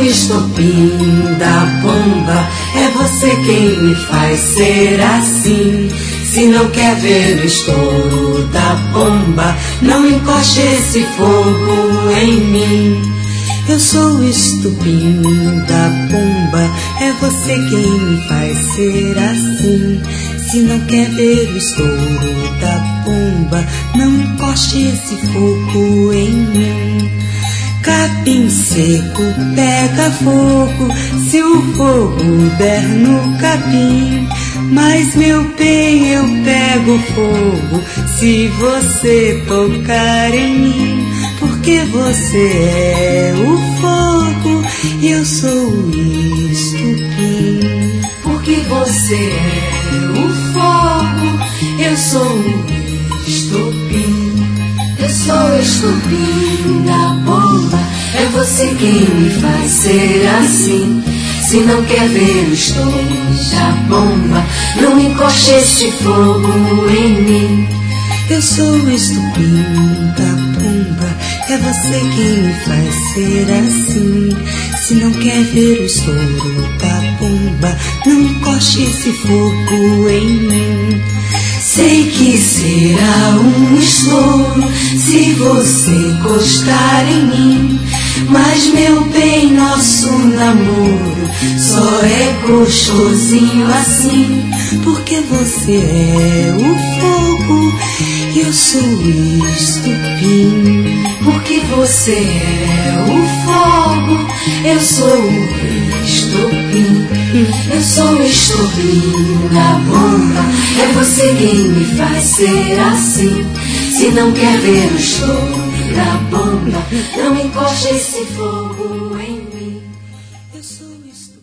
o estopim da bomba, é você quem me faz ser assim. Se não quer ver o estouro da bomba, não encoste esse fogo em mim. Eu sou o estopim da bomba, é você quem me faz ser assim. Se não quer ver o estouro da bomba, não encoste esse fogo em mim. Capim seco pega fogo, se o fogo der no capim. Mas meu bem, eu pego fogo se você tocar em mim. Porque você é o fogo e eu sou o estopim. Porque você é o fogo, eu sou o estopim. Eu sou o estopim da bomba, é você quem me faz ser assim. Se não quer ver o estouro da bomba, não encoste esse fogo em mim. Eu sou o estopim da bomba, é você quem me faz ser assim. Se não quer ver o estouro da bomba, não encoste esse fogo em mim. Sei que será um estouro se você encostar em mim. Mas meu bem, nosso namoro só é gostosinho assim. Porque você é o fogo e eu sou o estopim. Porque você é o fogo, eu sou o estopim. Eu sou o estopim da bomba, é você quem me faz ser assim. Se não quer ver o estouro da bomba, não encoste esse fogo em mim. Eu sou o estopim.